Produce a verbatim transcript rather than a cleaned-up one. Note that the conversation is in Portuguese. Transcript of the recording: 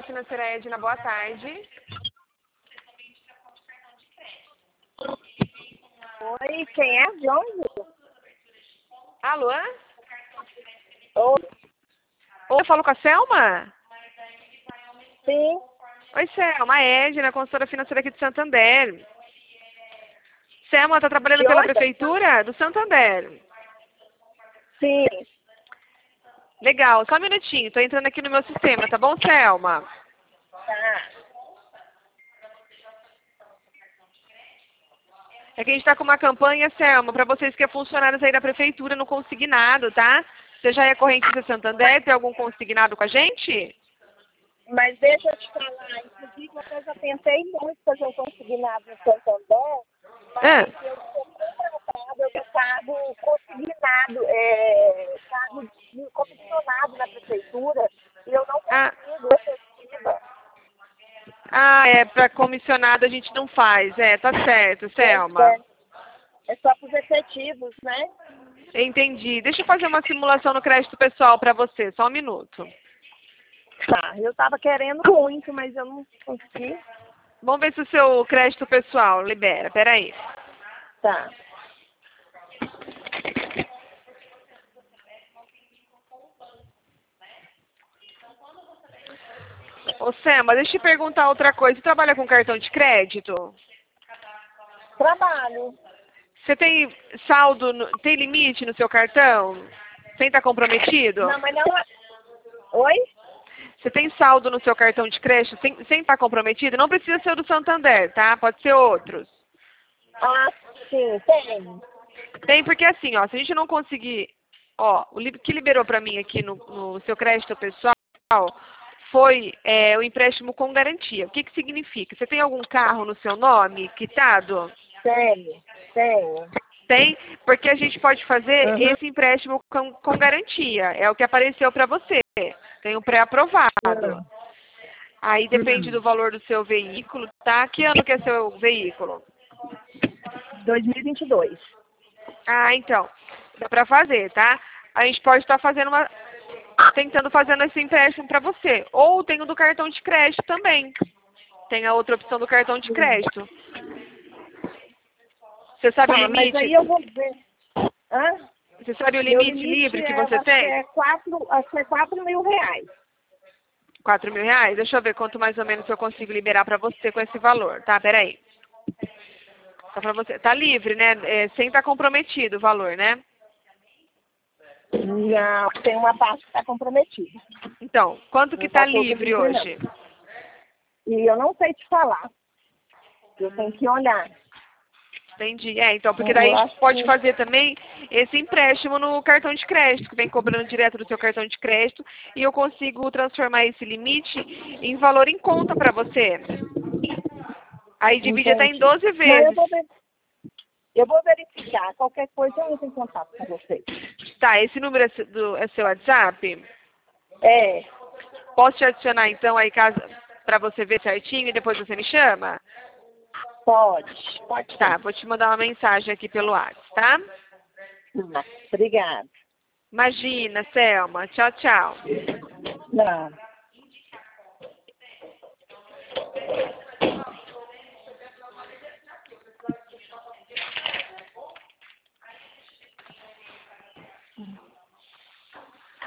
financeira Edna, boa tarde. Oi, quem é? De onde? Alô? Oi, Oi, eu falo com a Selma? sim. Oi, Selma, a Edna, consultora financeira aqui de Santander. Selma, tá trabalhando De pela onde? prefeitura do Santander. Sim. Legal, só um minutinho, tô entrando aqui no meu sistema, tá bom, Selma? Tá. É que a gente tá com uma campanha, Selma, para vocês que é funcionários aí da prefeitura no consignado, tá? Você já é correntista Santander, tem algum consignado com a gente? Mas deixa eu te falar, inclusive eu já tentei muito fazer um consignado no Santander, Ah, mas eu sou contratada, eu sou cargo consignado, é, cargo de comissionado na prefeitura, e eu não ah, consigo efetiva. ah, é, para comissionado a gente não faz, é, tá certo, Pois Selma. é, é só para os efetivos, né? Entendi. Deixa eu fazer uma simulação no crédito pessoal para você, só um minuto. Tá, eu tava querendo muito, mas eu não consegui. Vamos ver se o seu crédito pessoal libera, peraí. Tá. Ô, Selma, deixa eu te perguntar outra coisa. Você trabalha com cartão de crédito? Trabalho. Você tem saldo, no- tem limite no seu cartão? Sem estar comprometido? Não, mas não é. Oi? Você tem saldo no seu cartão de crédito sem, sem estar comprometido? Não precisa ser o do Santander, tá? Pode ser outros. Ah, sim, tem. Tem porque assim, ó, se a gente não conseguir, ó, o li- que liberou para mim aqui no, no seu crédito pessoal foi é, o empréstimo com garantia. O que que significa? Você tem algum carro no seu nome quitado? Tenho, tenho. Tem, porque a gente pode fazer Uhum. esse empréstimo com, com garantia. É o que apareceu para você. Tem um pré-aprovado. Hum. Aí depende do Hum. valor do seu veículo, tá? Que ano que é seu veículo? dois mil e vinte e dois. Ah, então, dá para fazer, tá? A gente pode estar fazendo uma, tentando fazendo esse empréstimo para você. Ou tem o do cartão de crédito também. Tem a outra opção do cartão de crédito. Você sabe o Tá, mas limite? aí eu vou ver. Hã? Você sabe o Meu limite limite livre que é, eu você acho que tem? é quatro, acho que é quatro mil reais. Quatro mil reais? Deixa eu ver quanto mais ou menos eu consigo liberar para você com esse valor, tá? Peraí. Só para você. Tá livre, né? É, sem estar comprometido o valor, né? Não, tem uma parte que está comprometida. Então, quanto Não que tá está todo livre livre, não. hoje? E eu não sei te falar. Eu tenho que olhar. Entendi. É, então, porque daí Eu a gente acho pode que. fazer também esse empréstimo no cartão de crédito, que vem cobrando direto do seu cartão de crédito, e eu consigo transformar esse limite em valor em conta para você. Aí divide até em Entendi. doze Não, eu vezes. vou ver. Eu vou verificar. Qualquer coisa eu entro em contato com vocês. Tá, esse número é se- do, é seu WhatsApp? É, Posso te adicionar então aí caso para você ver certinho e depois você me chama? pode. Pode Tá, sim. vou te mandar uma mensagem aqui pelo WhatsApp, tá? Tá. Obrigada. Imagina, Selma. Tchau, tchau. Não.